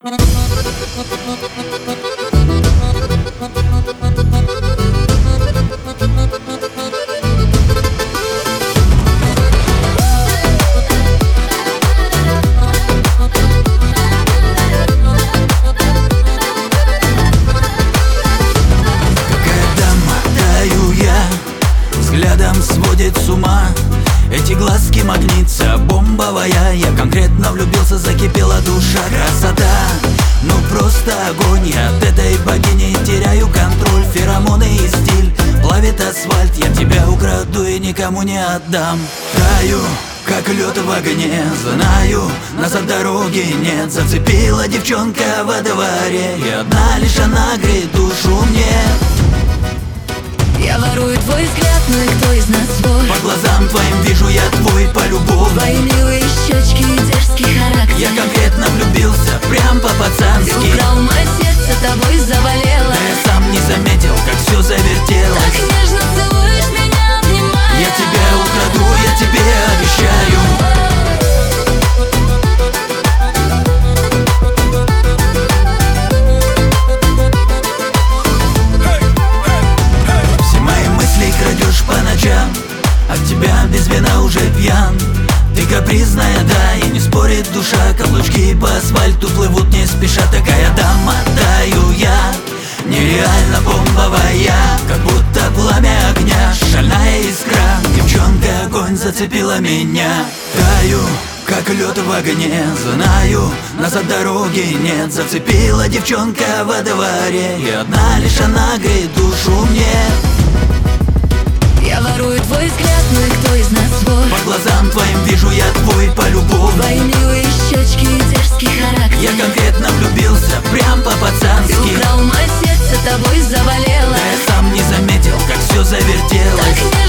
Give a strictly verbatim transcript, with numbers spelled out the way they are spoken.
Взглядом сводит с ума. Эти глазки магнитца бомбовая. Я конкретно влюбился, закипела душа. Красота, ну просто огонь. Я от этой богини теряю контроль. Феромоны и стиль плавит асфальт. Я тебя украду и никому не отдам. Таю, как лед в огне. Знаю, назад дороги нет. Зацепила девчонка во дворе, и одна лишь она греет душу мне. Я ворую твой взгляд, ну и кто из нас свой? По глазам твоим вижу я твой полюбовь. Твои милые щечки и дерзкий характер. Я конкретно влюбился, прям по-пацански. Ты украл мое сердце, тобой заболело. Да я сам не заметил, как все завертелось. Так нежно целуешь меня, обнимая. Я тебя украду, я тебе обещаю. По ночам, от тебя без вина уже пьян. Ты капризная, да, и не спорит душа. Каблучки по асфальту плывут не спеша. Такая дама, таю я, нереально бомбовая. Как будто пламя огня, шальная искра. Девчонка, огонь зацепила меня. Таю, как лед в огне. Знаю, назад дороги нет. Зацепила девчонка во дворе, и одна лишь она греет душу мне. Я ворую твой взгляд, ну и кто из нас свой? По глазам твоим вижу я твой полюбовь. Твои милые щечки и дерзкий характер. Я конкретно влюбился, прям по-пацански. Ты украл мое сердце, тобой заболело. Да я сам не заметил, как все завертелось. Так